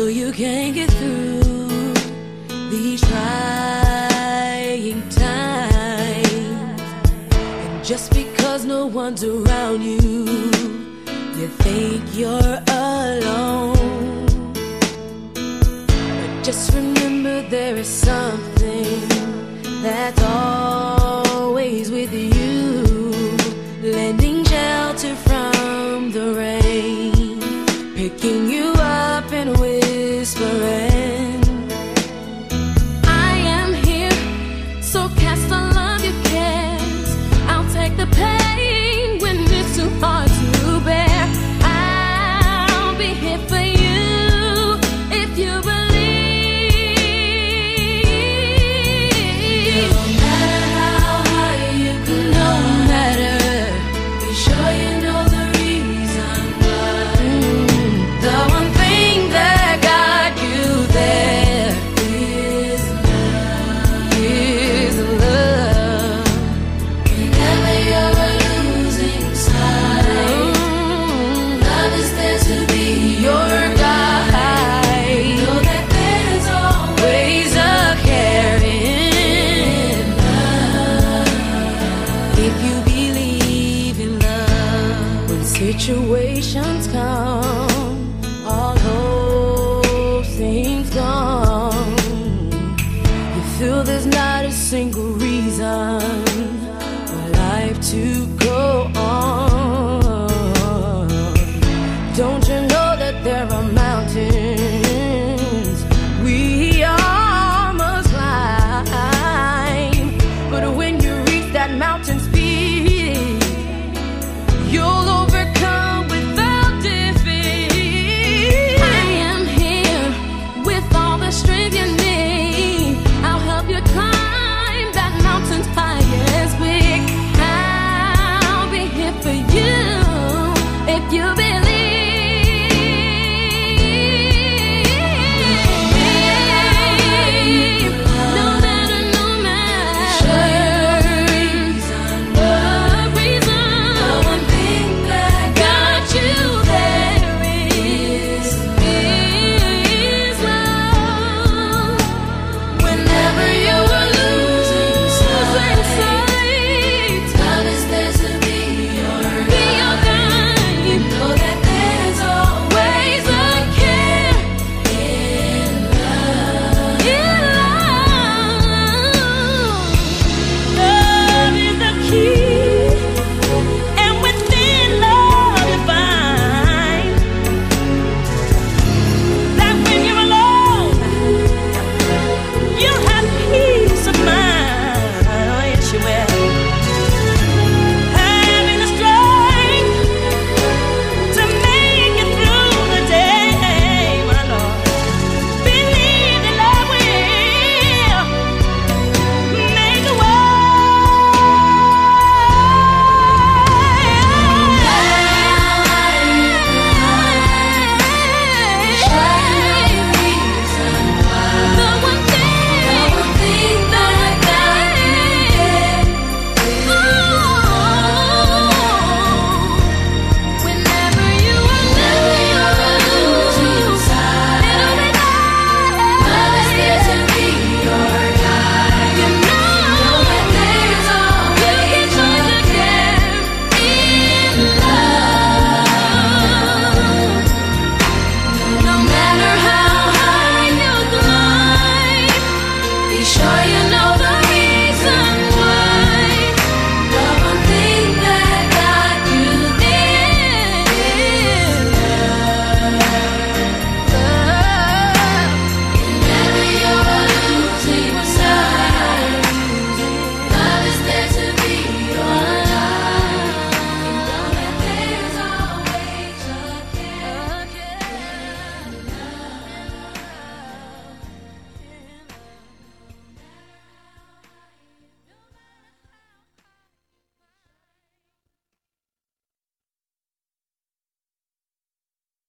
you can get through these trying times. And just because no one's around you, you think you're alone. But just remember there is something that's always with you, lending shelter from the rain, picking you up and whispering, I am here, so cast all of your cares. I'll take the pain when it's too hard to bear. I'll be here for you if you believe. No matter how high you can, no matter, be sure you know the reason why. The one thing that got you there is love, is love. Whenever you're a losing side, love is there to be your guide. Know that there's always a caring love if you believe in love. When situations come, all hope seems gone. You feel there's not a single reason for life to go on. Don't you know that there are mountains we all must climb? But when you reach that mountain's peak, you'll overcome without defeat. I am here with all the strength you need. I'll help you climb that mountain's highest peak. I'll be here for you if you believe.